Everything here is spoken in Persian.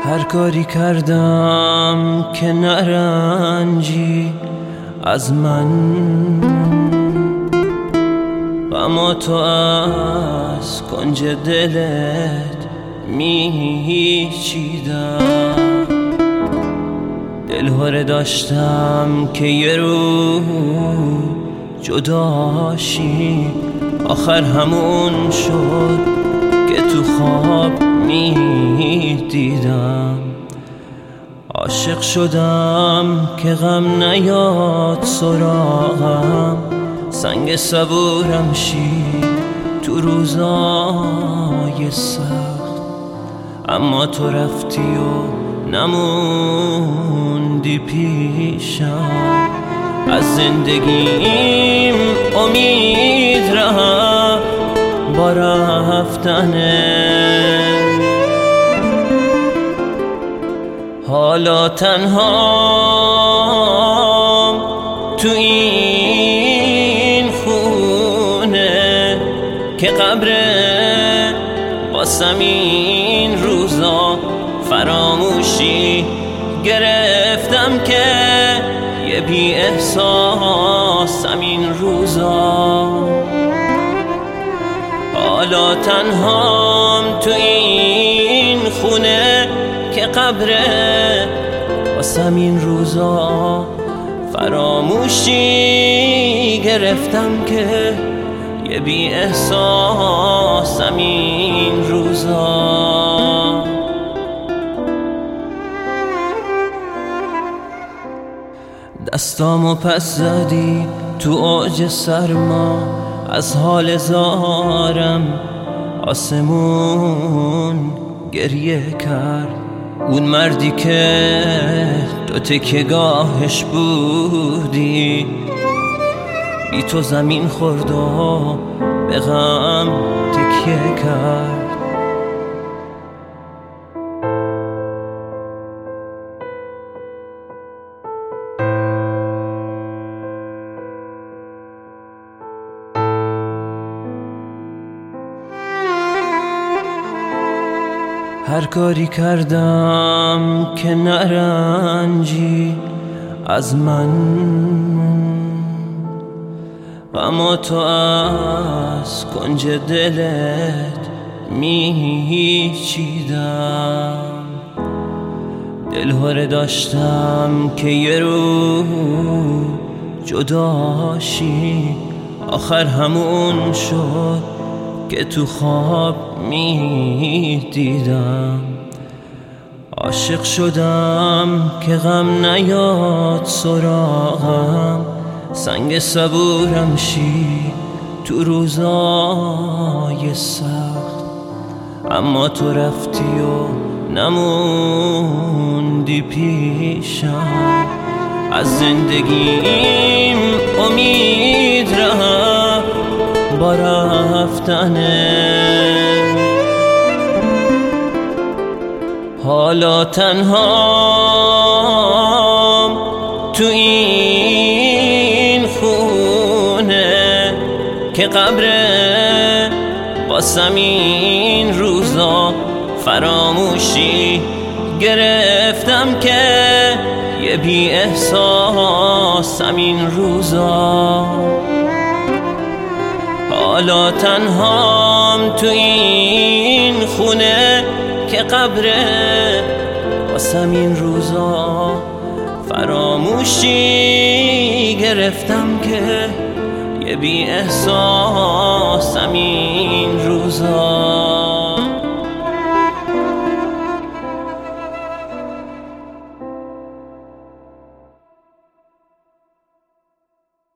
هر کاری کردم که نرنجی از من، اما تو از کنج دلت میچیدم. دلهره داشتم که یه روز جداشی، آخر همون شد که تو خواب میدیدم. عاشق شدم که غم نیاد سراغم، سنگ صبورم شی تو روزای سخت. اما تو رفتی و نموندی پیشم، از زندگیم امید رفت با رفتنه. حالا تنهام تو این خونه که قبره، واسم این روزا فراموشی گرفتم که یه بی احساسم این روزا. حالا تنهام تو این خونه که قبره، واسم این روزا فراموشی گرفتم که یه بی احساسم این روزا. دستامو پس زدی تو اوج سرما، از حال زارم آسمون گریه کرد. اون مردی که تو تکیه‌گاهش بودی، بی تو زمین خورد و به غم تکیه کرد. هر کاری کردم که نرنجی از من، اما تو از کنج دلت میچیدم. دلهره داشتم که یه روز جداشی، آخر همون شد که تو خواب میدیدم. عاشق شدم که غم نیاد سراغم، سنگ صبورم شی تو روزای سخت. اما تو رفتی و نموندی پیشم، از زندگیم امید رفت با رفتنه. حالا تنهام تو این خونه که قبره، واسم این روزا فراموشی گرفتم که یه بی احساسم این روزا. حالا تنهام تو این خونه که قبره، واسم این روزا فراموشی گرفتم که یه بی احساسم این روزا.